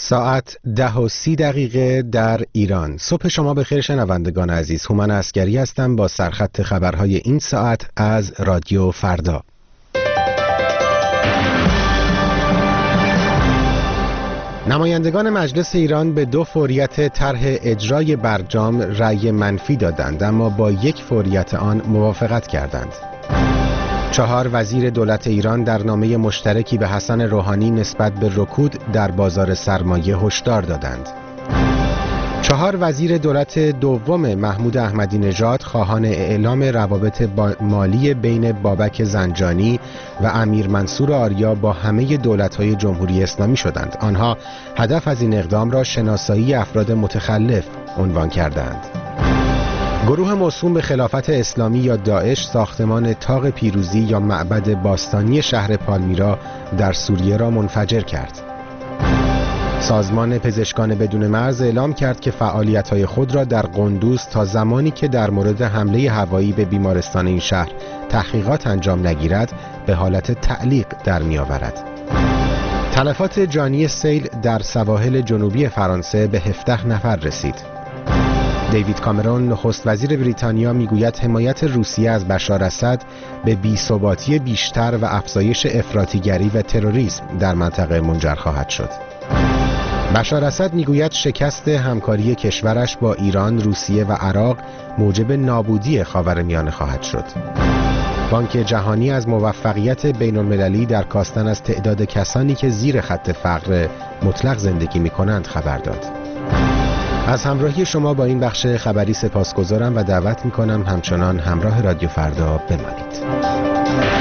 ساعت 10:30 در ایران. صبح شما بخیر شنوندگان عزیز. هومن عسگری هستم با سرخط خبرهای این ساعت از رادیو فردا. نمایندگان مجلس ایران به 2 فوریت طرح اجرای برجام رأی منفی دادند، اما با 1 فوریت آن موافقت کردند. 4 وزیر دولت ایران در نامه مشترکی به حسن روحانی نسبت به رکود در بازار سرمایه هشدار دادند. 4 وزیر دولت دوم محمود احمدی نژاد خواهان اعلام روابط مالی بین بابک زنجانی و امیر منصور آریا با همه دولت‌های جمهوری اسلامی شدند. آنها هدف از این اقدام را شناسایی افراد متخلف عنوان کردند. گروه موسوم به خلافت اسلامی یا داعش ساختمان طاق پیروزی یا معبد باستانی شهر پالمیرا در سوریه را منفجر کرد. سازمان پزشکان بدون مرز اعلام کرد که فعالیت‌های خود را در قندوز تا زمانی که در مورد حمله هوایی به بیمارستان این شهر تحقیقات انجام نگیرد به حالت تعلیق در می‌آورد. تلفات جانی سیل در سواحل جنوبی فرانسه به 17 نفر رسید. دیوید کامرون نخست وزیر بریتانیا میگوید حمایت روسیه از بشار اسد به بی‌ثباتی بیشتر و افزایش افراطیگری و تروریسم در منطقه منجر خواهد شد. بشار اسد میگوید شکست همکاری کشورش با ایران، روسیه و عراق موجب نابودی خاورمیانه خواهد شد. بانک جهانی از موفقیت بین‌المللی در کاستن از تعداد کسانی که زیر خط فقر مطلق زندگی می‌کنند خبر داد. از همراهی شما با این بخش خبری سپاسگزارم و دعوت می‌کنم همچنان همراه رادیو فردا بمانید.